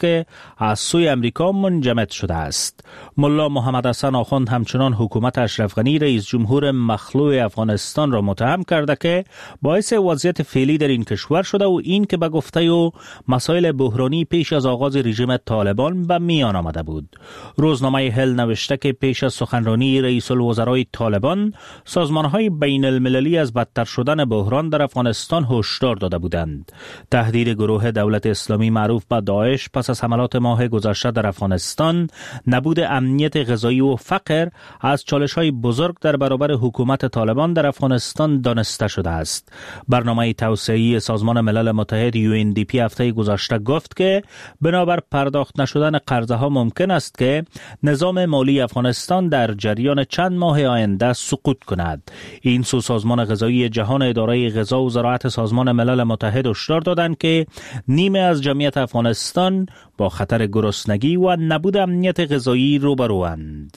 که از سوی امریکا منجمد شده است. ملا محمد حسن آخوند همچنان حکومت اشرف غنی رئیس جمهور مخلوع افغانستان را متهم کرده که باعث وضعیت فعلی در این کشور شده و این که به گفته او مسائل بحرانی پیش از آغاز رژیم طالبان به میان آمده بود. روزنامه هل نوشته که پیش از سخنرانی رئیس الوزرای طالبان سازمان‌های بین المللی از بدتر شدن بحران در افغانستان هشدار داده بودند. تهدید گروه دولت اسلامی معروف به داعش پس از حملات ماه گذشته در افغانستان، نبود امنیت غذایی و فقر از چالش‌های بزرگ در برابر حکومت طالبان در افغانستان دانسته شده است. برنامه توسعه‌ای سازمان ملل متحد UNDP هفته گذشته گفت که بنابر پرداخت نشدن قرضه‌ها ممکن است که نظام مالی افغانستان در جریان چند ماه آینده سقوط کند. این سو سازمان غذایی جهان، اداره غذا و زراعت سازمان ملل متحد هشدار دادند که نیمه از جمعیت افغانستان با خطر گرسنگی و نبود امنیت غذایی روبروند.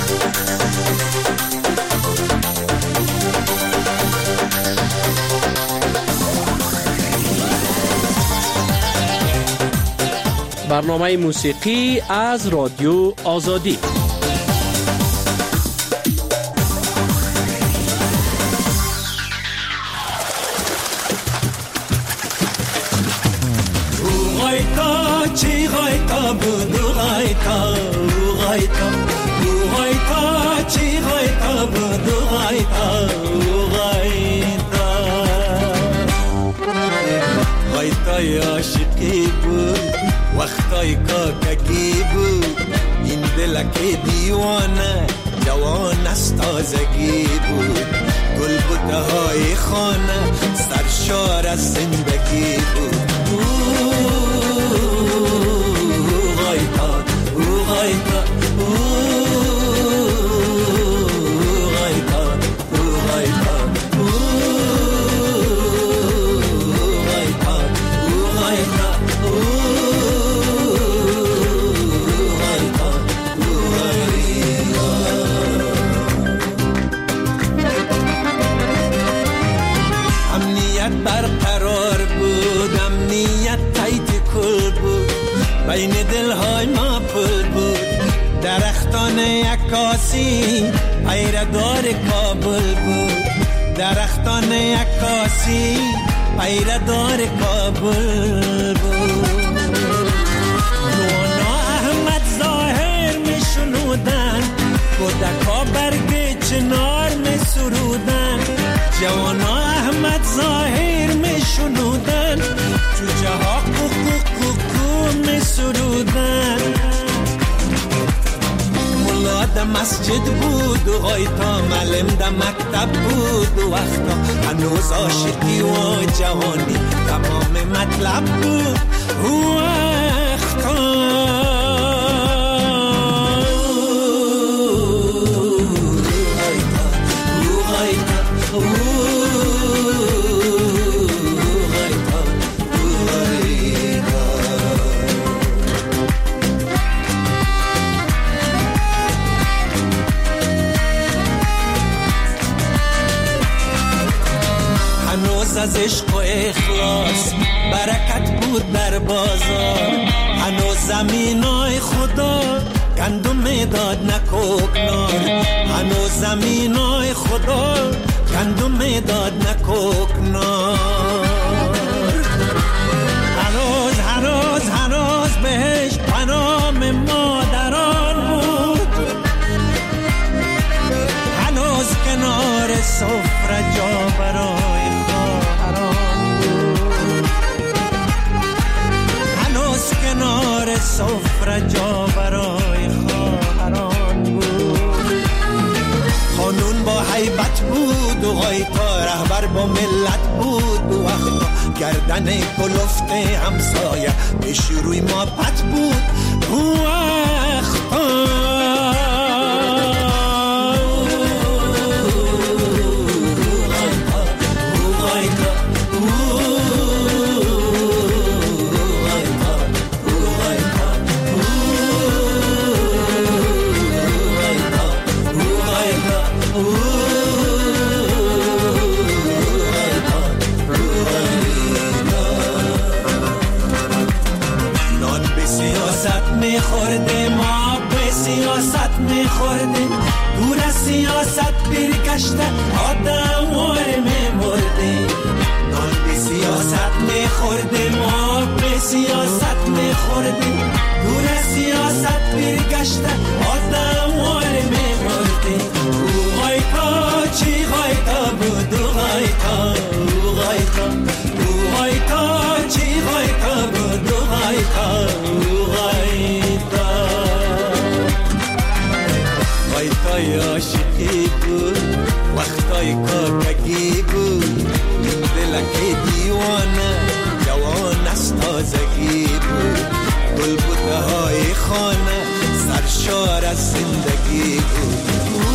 برنامه موسیقی از رادیو آزادی. وقتای کاککی بود این دلک دیوانه جوان از تازگی بود گل بوته های خانه سرشار از زندگی بود غایتا غایتا بین دلهای ما پل بود درختان عکاسی پیردار کابل بود درختان عکاسی پیردار کابل بود نوانا احمد ظاهر می شنودن کودکا برگ چنار می سرودن جوانا احمد ظاهر می شنودن جوجه ها می سرودن ملا در مسجد بود و غایتا معلم در مکتب بود و وقتا هنوز عاشقی و جوانی تمام مطلب بود و وقتا از عشق و اخلاص برکت بود در بازار هنوز زمینای خدا گندم داد نکوکنار هنوز زمینای خدا گندم داد نکوکنار هنوز بهش پنام مادران بود هنوز کنار سفره جا برای کنار سفره جا برای خواهران بود خانون با حیبت بود و غایتا رهبر با ملت بود و وقتا گردن کلفت همسایه پیش روی ما پت بود و وقتا سیاست میخورده ما به سیاست میخورده دور از سیاست برگشته آدم میمرده نان به سیاست میخورده ما به سیاست میخورده دور از سیاست برگشته آدم میمرده او غایتا چی غایتا بود او غایتا او غایتا او غایتا چی غایتا بود او غایتا او غایتا غایتای عاشقی بود وقتای کاکگی بود دلک دیوانه جوان از تازگی بود گل بوته های خانه سرشار از زندگی بود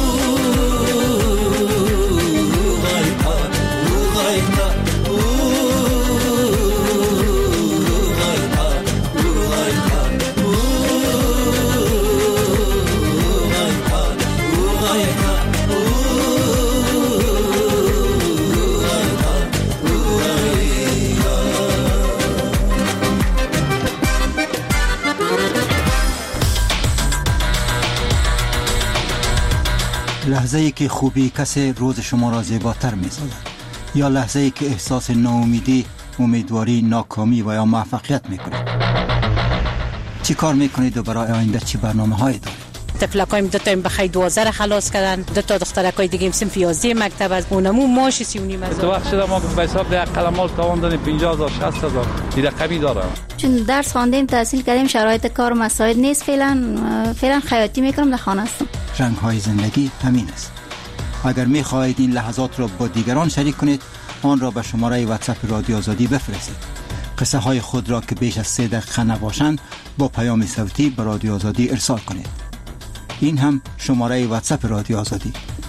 لحظه‌ای که خوبی کسی روز شما را زیباتر می‌سازد یا لحظه‌ای که احساس ناامیدی، امیدواری، ناکامی و یا موفقیت می‌کنید. چی کار می‌کنید و برای آینده چی برنامه‌هایی دارید؟ تفلکایم دو تا بخیر 12 خلاص کردن، دو تا دخترکای دیگه صنف 11 مکتب از اونمو ماش 39 تو وقت شده ما به حساب ده قلمال تاوان دادیم 50000 60000 این رقمی داره. چون درس خواندیم تحصیل کردیم شرایط کار مساعد نیست فعلا خیاطی میکنم در خانه هستم. رنگ‌های زندگی همین است. اگر می‌خواهید این لحظات را با دیگران شریک کنید آن را به شماره واتساپ رادیو آزادی بفرستید. قصه های خود را که بیش از 3 دقیقه نباشند با پیام صوتی به رادیو آزادی ارسال کنید. این هم شماره واتساپ رادیو آزادی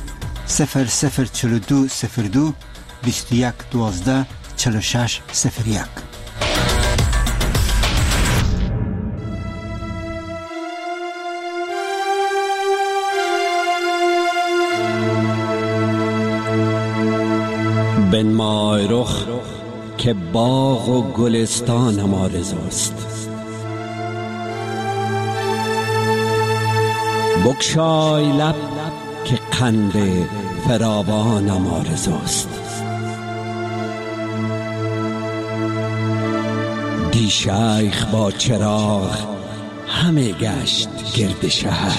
004202 21 12 46 01. بنمای رخ که باغ و گلستان ما رضاست، بگشای لب که قند فراوان ما رضاست. دی شیخ با چراغ همه گشت گرد شهر،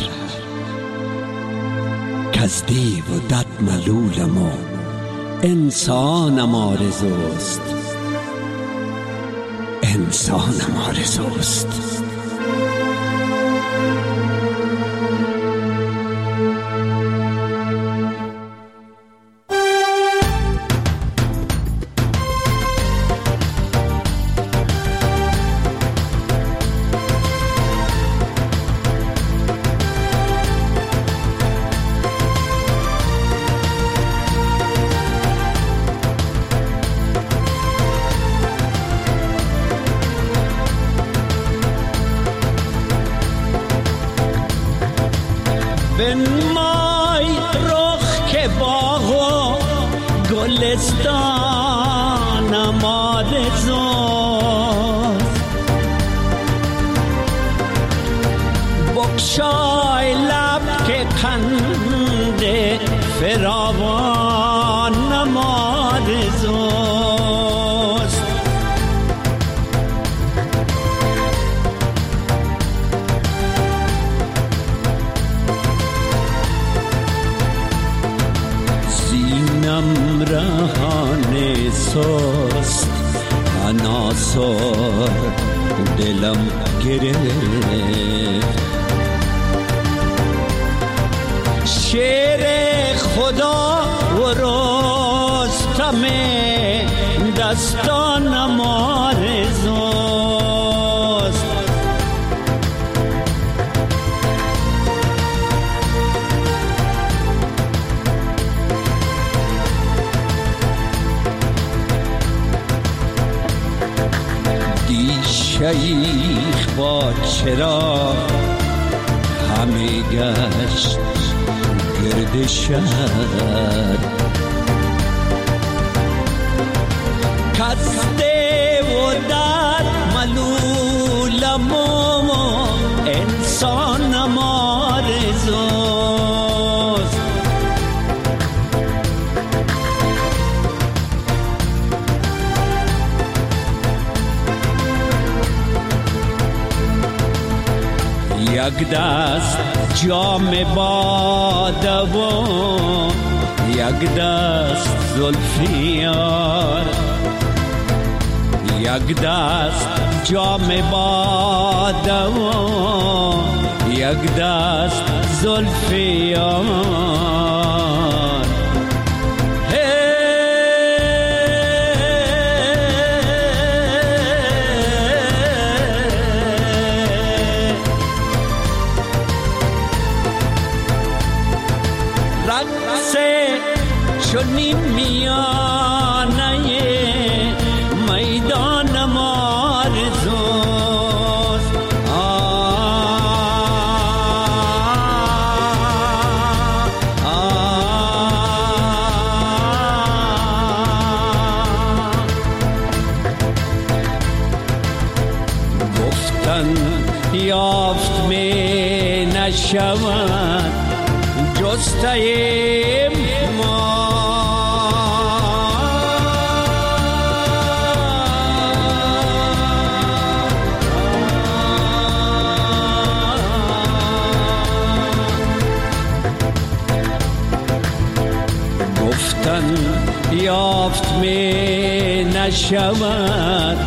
کز دیو و دد ملولم و انسان ما رضاست، انسان ما رضاست. بنمای رخ که باغ و گلستان ما رضاست، بگشای لب که قند فراوان ما رضاست. رهان سست عناصر دلم گرفت، شعر خدا و رستم دستان ما رضاست. شیخ با چراغ همه گشت گرد شهر، کز دیو و دد ملولم و یک دست جام باده و یک دست زلف یار، یک دست جام باده و یک دست زلف یار. چنین میانه میدان مارزوست، گفتن یافت می نشود جسته ما، یافت می نشود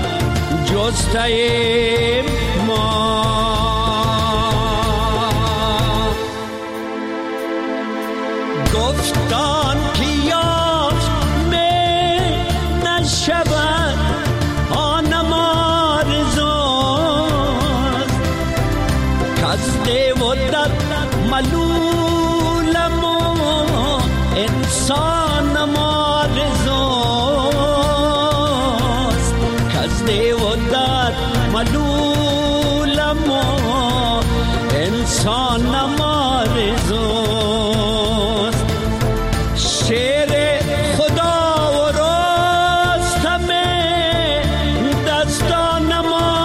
جسته ما. گفتان که یافت می نشود آنم آرزوست، کزده و در ملولم و انسانم آرزوست، کزده و در ملولم و انسانم آرزوست. شعر خدا و رستم دستانم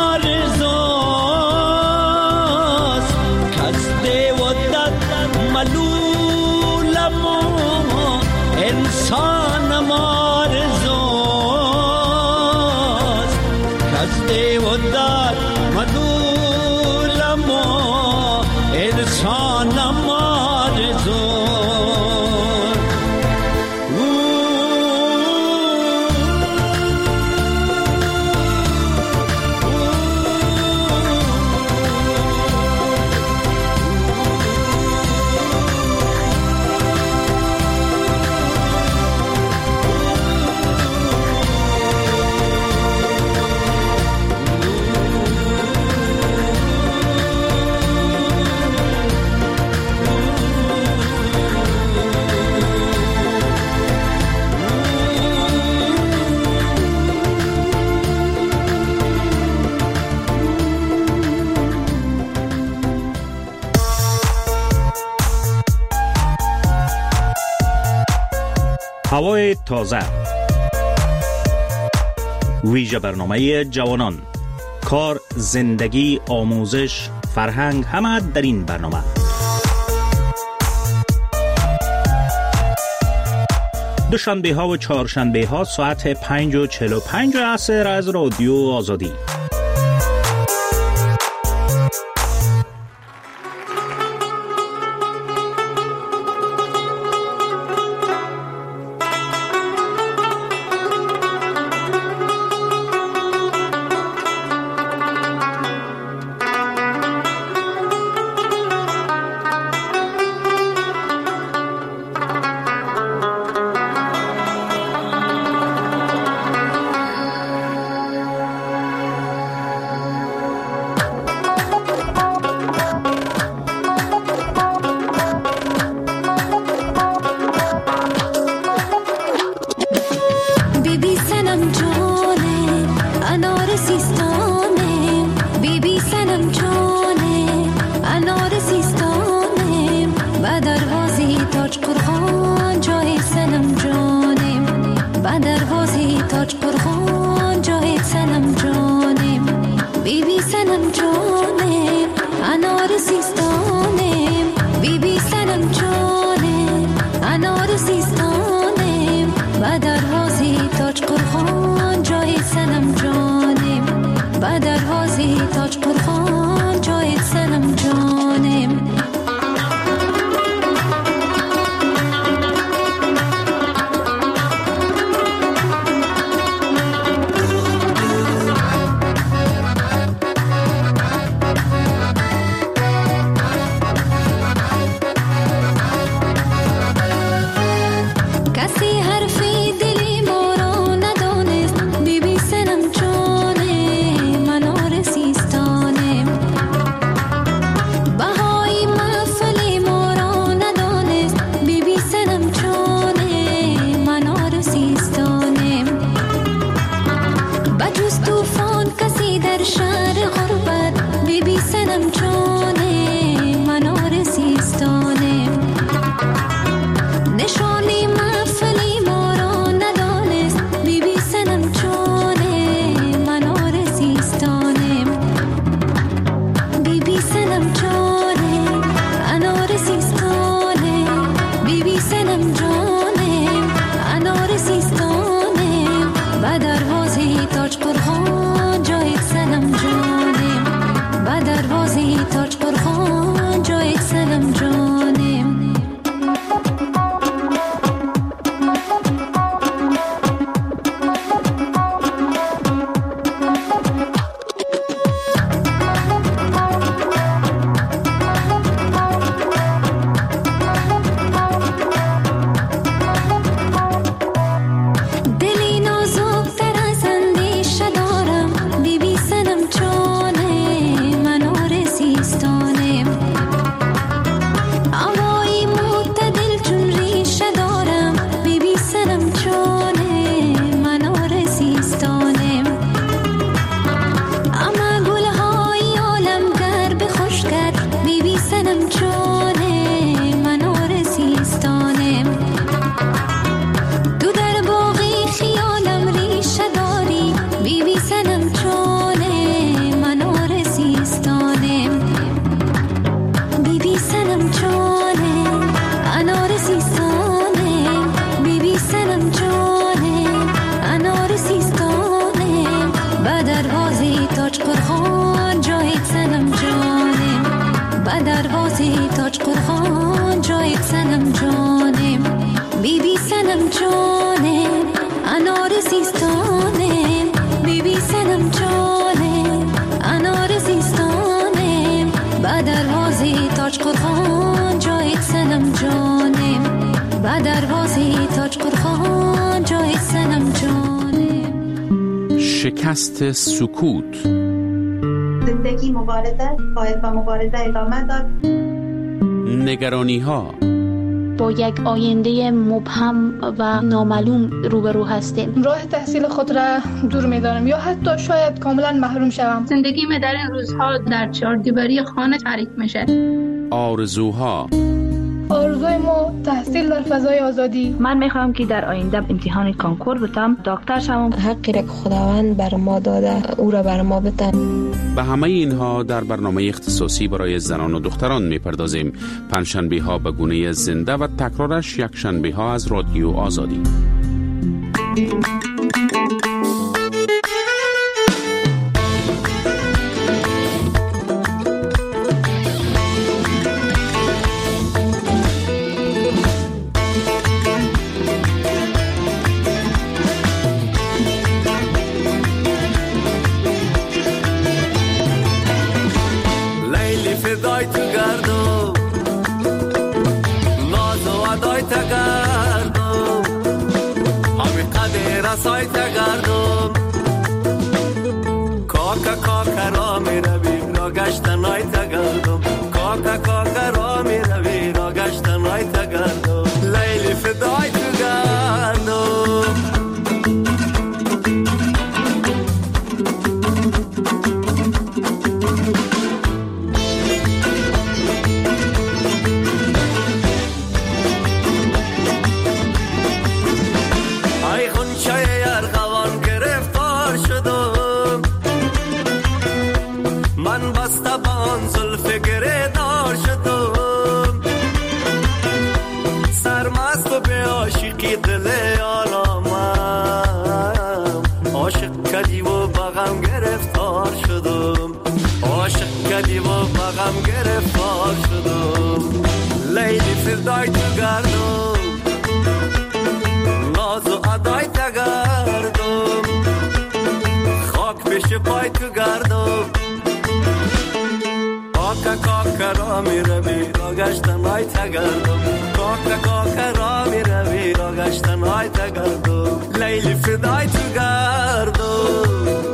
آرزوست، کزده و در ملولم و انسانم آرزوست، کزده و در ملولم و انسانم آرزوست. هوای تازه، ویژه برنامه جوانان، کار، زندگی، آموزش، فرهنگ، همه در این برنامه. دوشنبه ها و چهارشنبه ها ساعت 5:45 عصر از رادیو آزادی. جانه منار سیستانه نشانی محفلی ما را ندانست بی بی سنم جانه منار سیستانه بی بی سنم جانه انار سیستانه بی بی سنم جانه انار سیستانه و دروازه تاج قرخان جای سنم جانه و دروازه تاج قرخان جای سنم جانه دلی نازک تر از اندیشه دارم بی بی سنم جانه منار سیستانه هوایی معتدل چون ریشه دارم بی بی سنم جانه منار سیستانه اما گلهای عالم گر به خوش کرد بی بی سنم جانه منار سیستانه تو در باغی خیالم ریشه داری بی بی سنم جانه منار سیستانه بی بی سنم جانه انار سیستانه بی بی سنم جانه انار سیستانه به دروازه تاج قرخان جای سنم جانه به دروازه تاج قرخان جای سنم جانه بی بی سنم جانه انار سیستانه بی بی سنم جانه انار سیستانه به دروازه تاج قرخان جای سنم جانه به دروازه تاج قرخان جای سنم جانه شکست سکوت. زندگی مبارزه باید با مبارزه ادامه داد. نگرانی ها. با یک آینده مبهم و نامعلوم روبرو هستیم. راه تحصیل خود را دور می‌دانم یا حتی شاید کاملا محروم شوم. زندگی من در این روزها در چهاردیواری خانه تعریف میشه. آرزوها. آرزوی ما تحصیل در فضای آزادی. من میخوام که در آینده امتحان کانکور بتم، دکتر شوم. حقی را که خداوند بر ما داده او را بر ما بتن. به همه اینها در برنامه اختصاصی برای زنان و دختران میپردازیم. پنجشنبه ها به گونه زنده و تکرارش یک شنبه ها از رادیو آزادی. فدای تو گردم ناز و ادای تا گردم همی قدر رسای تا گردم کاکا کاکا را می روی را گشتنای تا گردم کاکا کاکا را می روی را گشتنای تا گردم لیلی فدای تو گردم دل آرامم عاشق کردی و بغم گرفتار شدم عاشق کردی و بغم گرفتار شدم لیلی فدای تو گردم ناز و ادای تا گردم خاک پیش پای تو گردم کاکا کاکا را می روی را گشتن های تا گردم کاکا کاکا را می روی را گشتن های تا گردم لیلی فدای تو گردم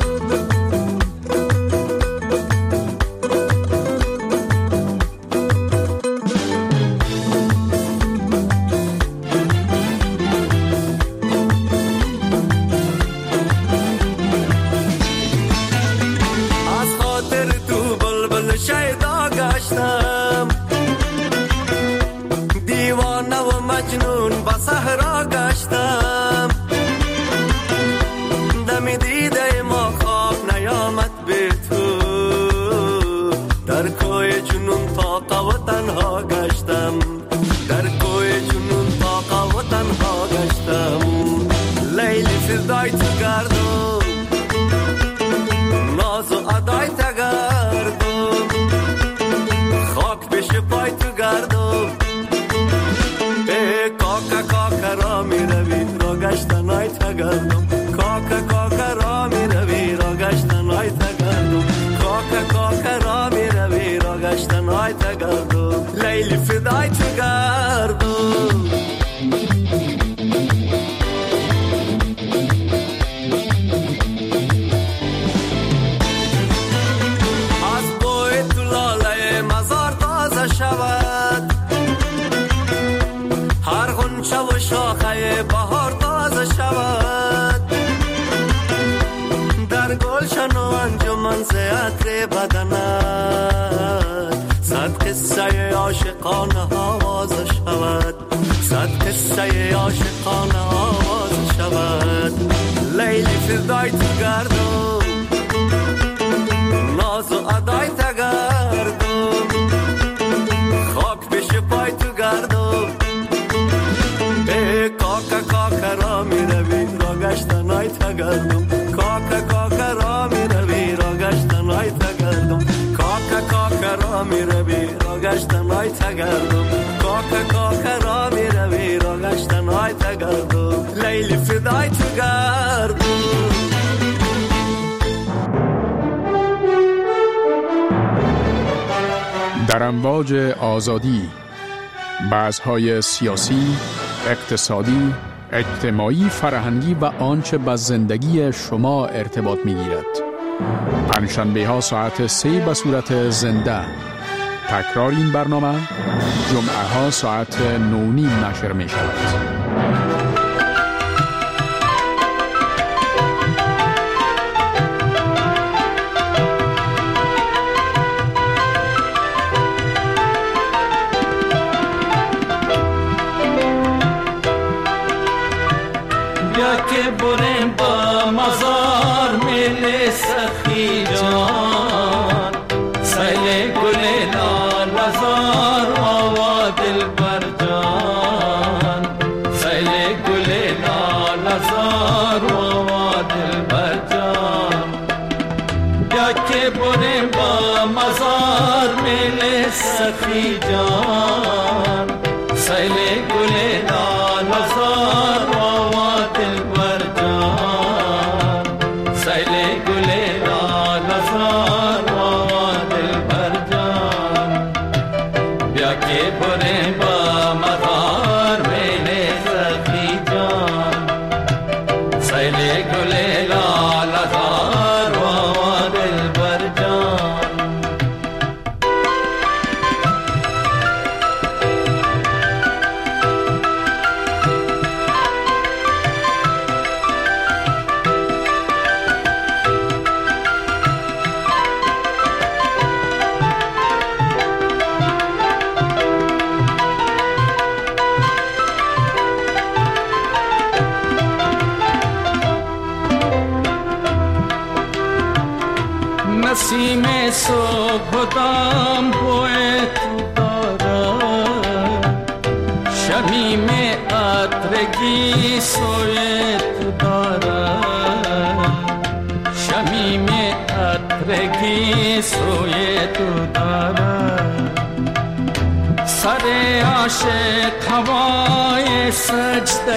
از خاطر تو بلبل شیدا گشتم، دیوانه و مجنون به صحرا گشتم. دم دیده ما خواب نیامد به تو، در کوی جنون طاقه و تنها گشتم، در کوی جنون طاقه و تنها گشتم. لیلی فردای تو گردم، ناز و ادای تو گردم، خاک پیش پای تو گردم. کاکا کاکا را می روی را گشتن های تو گردم، کاکا کاکا را می روی را گشتن های تو گردم، کاکا کاکا را می روی را گشتن های تو گردم. لیلی فدای تو گردم. از بوی تو لاله مزار تازه شود، هر غنچه و شاخه بهار تازه شود. در گلشن و انجمن ز عطر بدنت صد قصه عاشقانه آواز شود، صد قصه عاشقانه آواز شود. لیلی فردای تو گردم، ناز و ادای تو گردم، خاک پیش پای تو گردم. کاکا کاکا را می روی را گشتن های تو گردم، کاکا کاکا را می روی را گشتن های تو گردم، کاکا کاکا را می روی را گشتن های تو گردم، کاکا کاکا را می روی را گشتن های تو گردم. لیلی فدای تو گردم. در امواج آزادی، بحث‌های سیاسی، اقتصادی، اجتماعی، فرهنگی و آنچه به زندگی شما ارتباط می‌گیرد. پنجشنبه ها ساعت 3 به صورت زنده. تکرار این برنامه جمعه ها ساعت 9:30 نشر می شود. که بریم با مزار میل سخی جان، سیل گل لال مزار آوا دل بر جان، سیل گل لال مزار آوا دل بر جان. یا که بریم با مزار میل سخی جان، سیل گل لال مزار آوا دل بر جان، سیل گل لال مزار آوا دل بر جان. بیا که بریم با مزار میل سخی جان، سیل گل لال مزار آوا دل بر جان. نسیم صبح دام بوی تو دارد، شمیم عطرگی سوی تو دارد، شمیم عطرگی سوی تو دارد. سر عاشق هوای سجده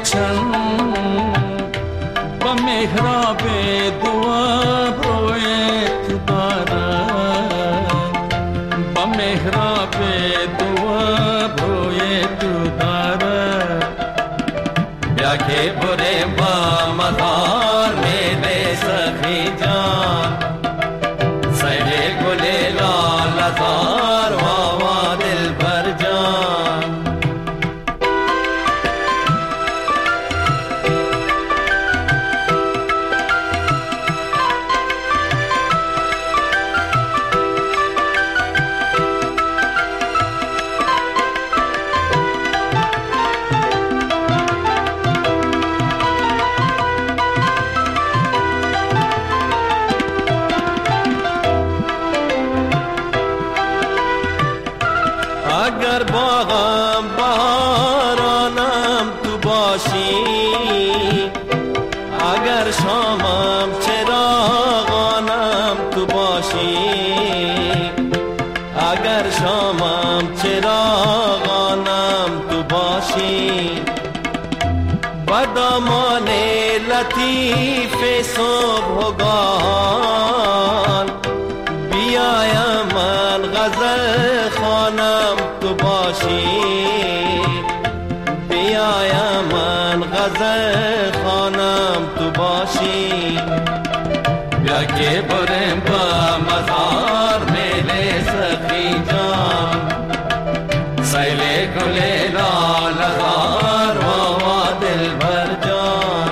چند، با محراب دعا روی تو دارد، با محراب دعا روی تو دارد. بیا که بریم با مزار میل سخی جان، سیل گل لال مزار آوا دل بر جان. اگر باغم بهارانم تو باشی، اگر شامم چراغانم تو باشی، اگر شامم چراغانم تو باشی، با دامان لطیف صبحگان بیایم من غزل خوانم تو باشی، بیایم من غزل خوانم تو باشی. بیا که برم با مزار میل سخی جان، سیل گل لال زار و دل بر جان.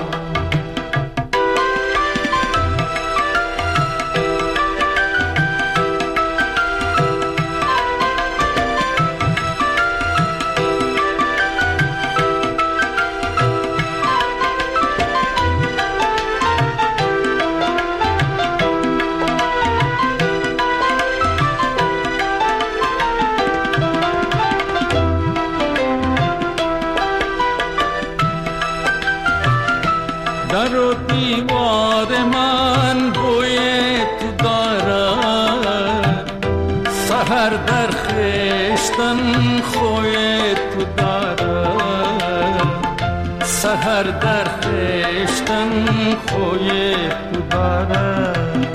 در و دیوار من بوی تو دارد، سحر در خشتن خوی تو دارد، سحر در خشتن خوی تو دارد.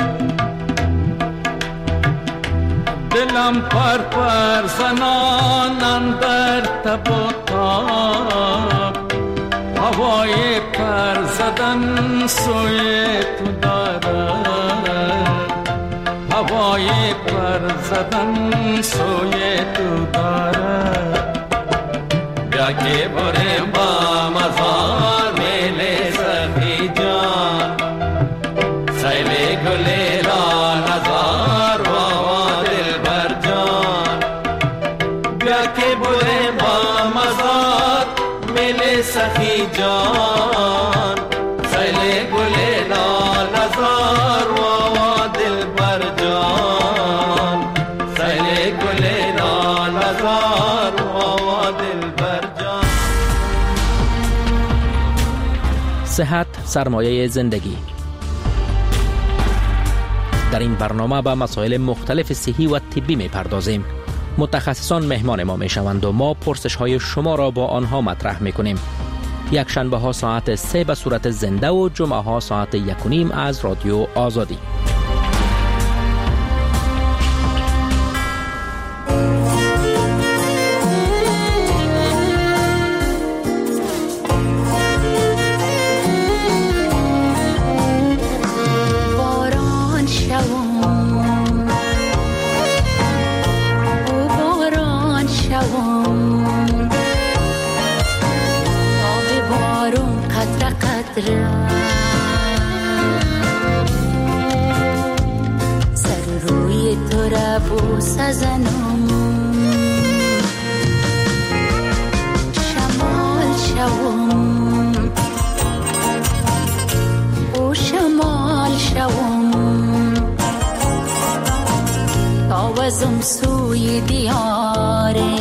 دلم پر پر زنانم در تب و تاب، هوای پر زدن سوی تو دارد، هوای پر زدن سوی تو دارد. بیا که برم با مزار میل سخی جان، سیل گل لال زار و دل بر جان. بیا که برم با مزار میل سخی جان، سیل گل لال زار و دل بر جان، سیل گل لال زار و دل بر جان. صحت سرمایه زندگی. در این برنامه به مسائل مختلف صحی و طبی می پردازیم. متخصصان مهمان ما می شوند و ما پرسش های شما را با آنها مطرح می کنیم. یک شنبه ها ساعت 3 به صورت زنده و جمعه ها ساعت 1:30 از رادیو آزادی. سر روی تو را بوس زنم، شمال شوم او شمال شوم، تاوزم سوی دیاره،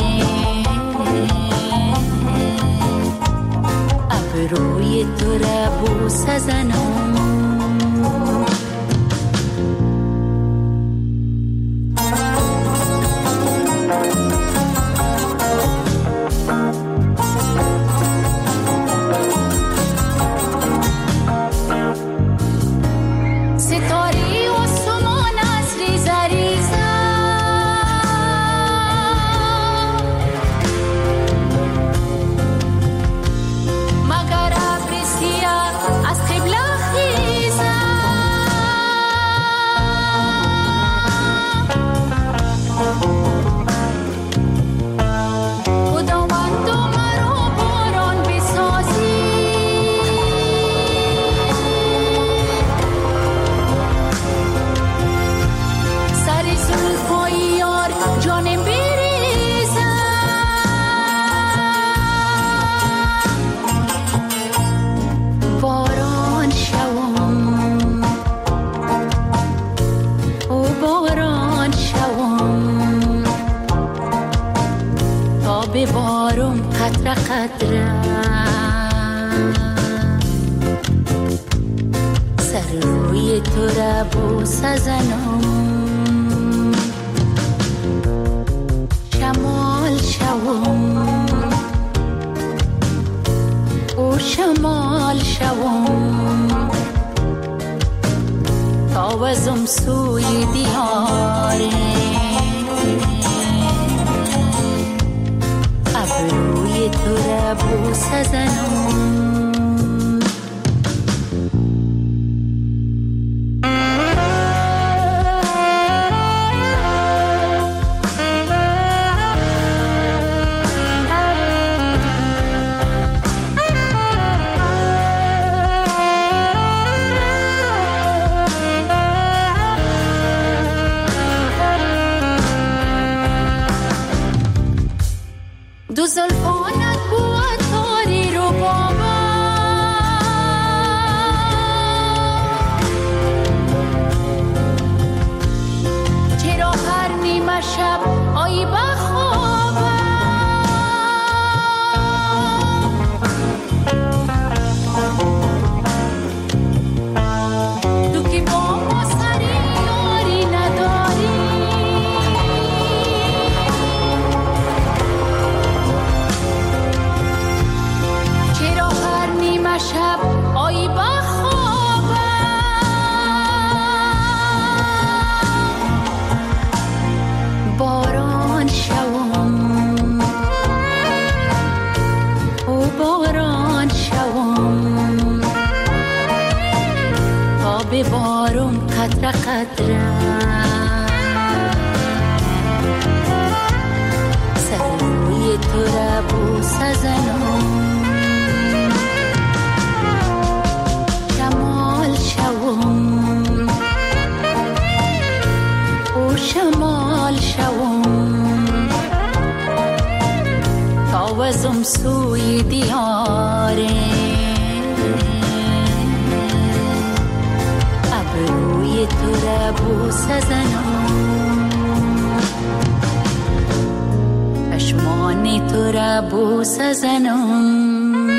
روی تو را بوس زنم. ستاره و سمان از ریزه ریزه، مگر ابر سیاه از قبله خیز ببارم قطره قطره سر روی تو را بوسه زنم شمال شوم او شمال شوم تاوزم سوی دیاره ابروی تو را بوسه زنم دو زلفانت بود تاری رو بابا چرا هر نیمه شب آیی بخوابم تو که با ما سری یاری نداری شب آیی بخوابم باران شوم او باران شوم تا ببارم قطره قطره سر روی تو را بوسه زنم او شمال شوم تاوزم سوی دیاره ابروی تو را بوسه زنم چشمان تو را بوسه زنم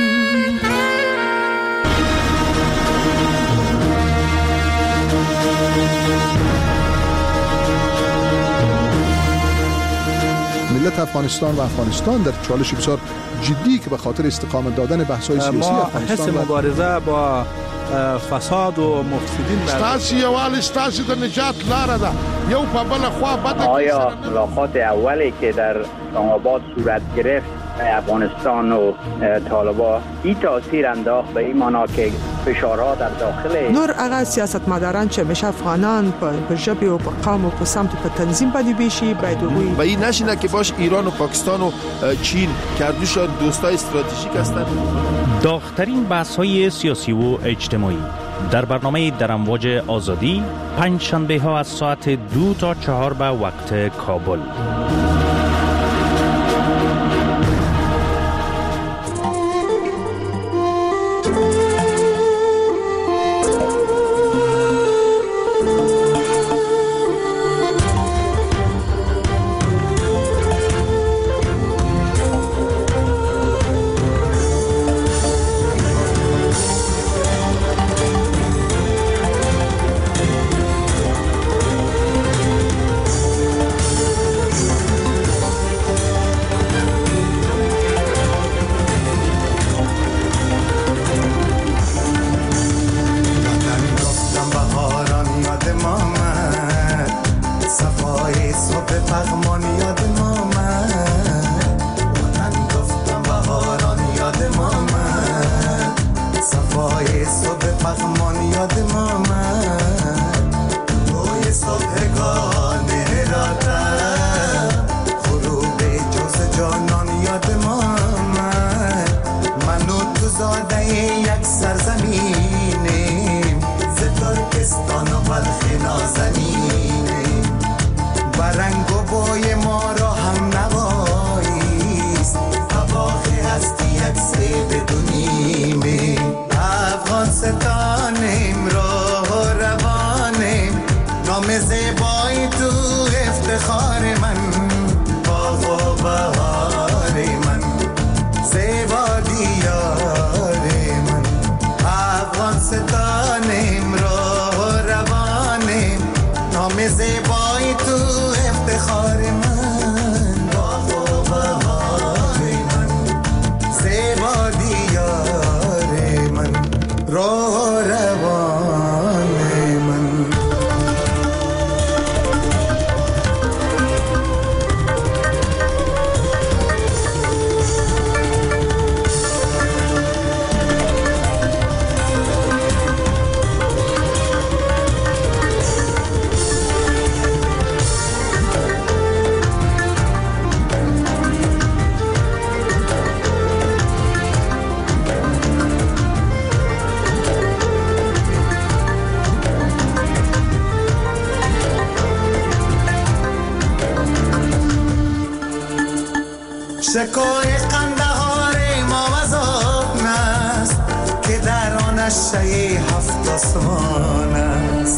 ملت افغانستان و افغانستان در چالش بسیار جدی که به خاطر استقامت دادن بحث‌های سیاسی افغانستان حس مبارزه با فساد و مفسدین ستاسي یوال ستاسي د نجات لاره ده یو په بل خوا بد. آیا ملاقات اولی که در اسلام آباد صورت گرفت افغانستان و طالبان این تاثیر انداخت به این معنا که فشارها در داخل نور هغه سیاستمداران چې مشه افغانان په ژبه او په قوم او په سمت په تنظیم باندې بشي باید وي و این نشینه که باش ایران و پاکستان و چین کردوشان دوستای استراتژیک هستند. داغ‌ترین بحث‌های سیاسی و اجتماعی در برنامه در امواج آزادی پنج شنبه ها از ساعت 2 تا 4 به وقت کابل. شکوه قندهار ما وزان است که در آن شیء هفت آسمان است.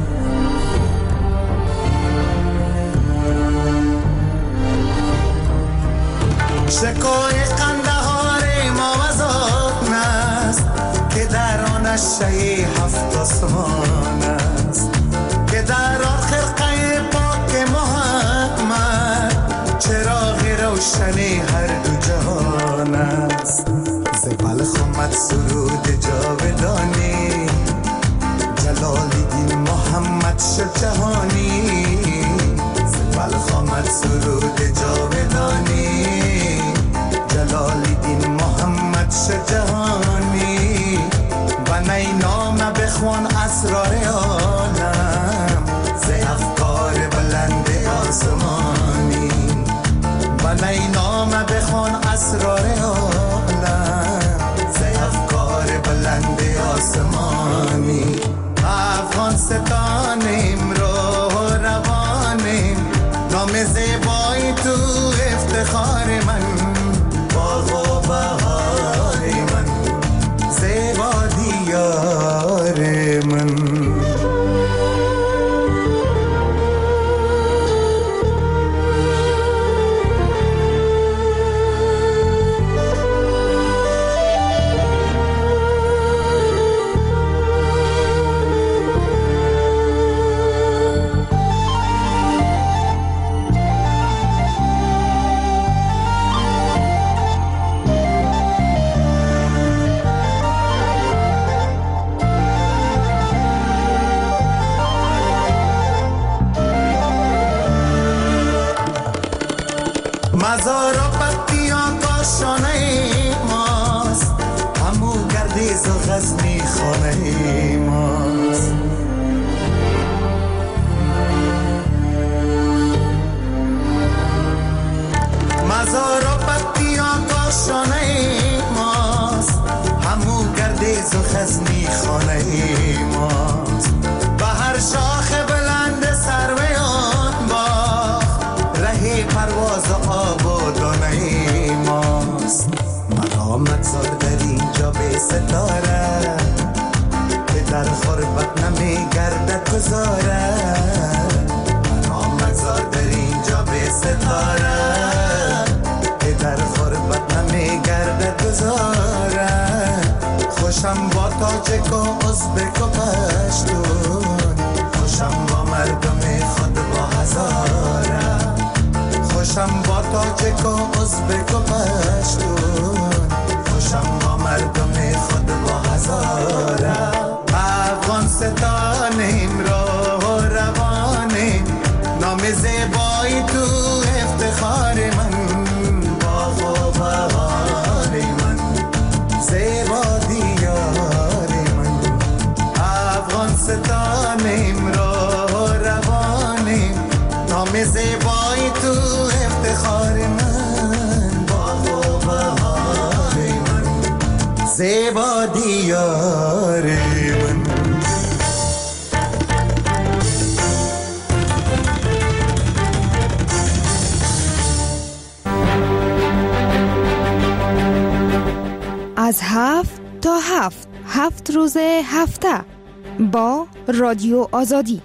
شکوه قندهار ما وزان است که در آن شیء هفت آسمان است، که در آن خرقه پاک محمد چراغ روشنی هر دو جهان است. ز بلخ آمد سرود جاودانی، جلال الدین محمد شد جهانی. ز بلخ آمد سرود جاودانی، جلال الدین محمد شد جهانی. و نی نام بخوان اسرار عالم ز افکار بلند آسمانی. و نی نام بخوان اسرار عالم ز افکار بلند آسمانی. افغان ستانیم رو روانیم، نام زیبای تو افتخار من، باغ و بهار من، زیبا دیار من. مزار و بطیان کاشانه ماست، همو گردیز و غزنی خانه ماست. مزار و بطیان کاشانه ماست، همو گردیز و غزنی خانه ماست. به هر شاخ بلند سروی آن باغ ره پرواز و آب و دانه ماست. مقامت زار در اینجا به ستاره، که در خربت نمی گردد گذاره. مقامت زار در اینجا به ستاره، که در خربت نمی گردد گذاره. خوشم با تاجک و ازبک و پشتون، خوشم با مردم خود با هزاره. خوشم با تاجک و ازبک و پشتون، خوشم با مردم خود با هزاره. افغان ستانیم رو روانیم، نام زیبایی تو افتخار من، باغ و بهار من، زیبا دیار من. افغان ستانیم رو روانیم، نام زیبایی تو افتخار من، باغ و بهار من، زیبا دیار من. از 7 تا 7 روز هفته با رادیو آزادی.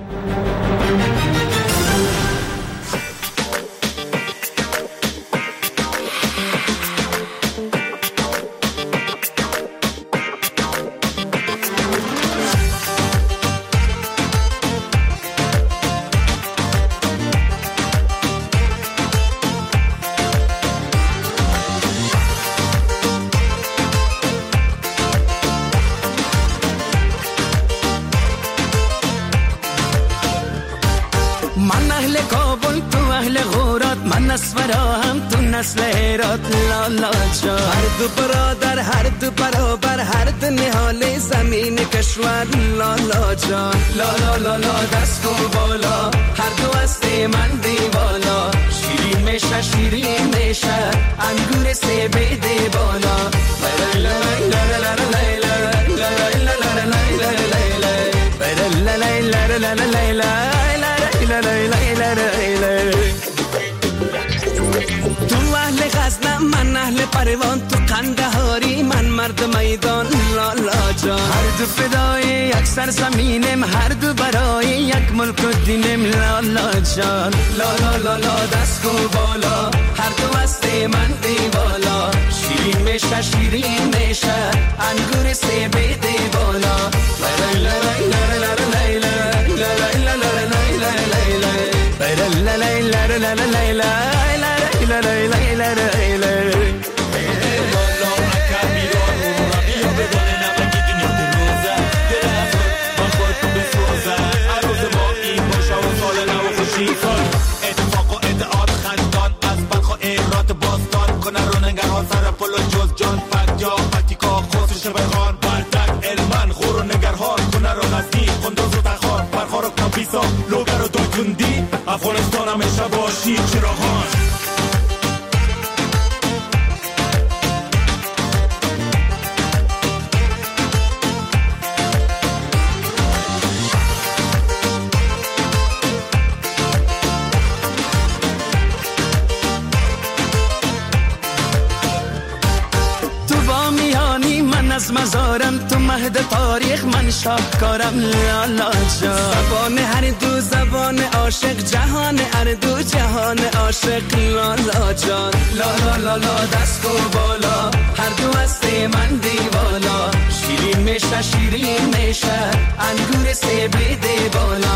نسل هرات لالا جا، هر دو برادر هر دو برابر، هر دو نهال زمین کشور لالا جا. لالا لالا دست و بالا، هر دو است من دیوالا. شیرین میشه شیرین میشه، انگور سه بیده بالا. تو اهل قندهاری من مرد میدان لالا جان هر دو فدای یک سرزمینم هر دو برای یک ملک و دینم لالا جان لالا لالا دست و بالا هر دو هست من دیوالا شیرین میشه شیرین میشه انگور سیب دیوالا اتفاق و ادعاد خندان از بلخ و ایرات باستان کنه رو نگران سر پلو جز جان پنجا پتیکا خسرش بخان بردک علمان خور و نگرهان کنه رو نزدیک خندوز و تخان برخار و کابیسا لوگر و دویتوندی افغانستان همیشه باشی چراغان از مزارم تو مهد تاریخ من شاهکارم لالا جان زبان هر دو زبان عاشق جهان هر دو جهان عاشق لالا جان لالا لالا دست و بالا هر دو هست من دیوالا شیرین میشه شیرین میشه انگور سیب دیوالا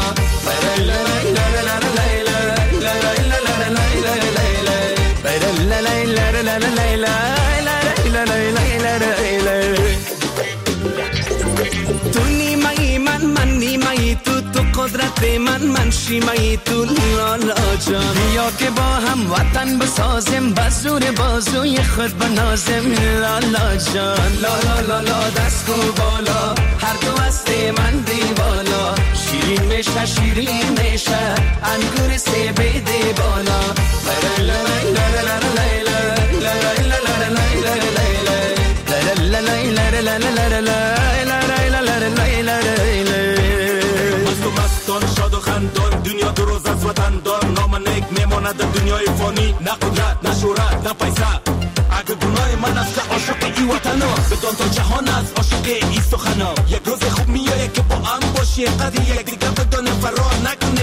تو نیمه‌ای من نیمه‌ای تو قدرت من شیمه‌ای تو لالا جان بیا که با هم وطن بسازیم بزور بازوی خود بنازیم لالا جان لالا لالا دست و بالا هر دو هست من دیوالا شیرین میشه شیرین میشه انگور سیب دیوالا مستان شاد و خندان دنیا دو روز از وطن دار نام نیک میماند دنیای فانی نه قدرت نه شهرت نه پیسه اگه گناه من است عاشق ای وطنا بدان تا جهان است عاشق ای سخنا یک روز خوب میایه که با هم باشی قدر یک دیگه بدان فرار نکنی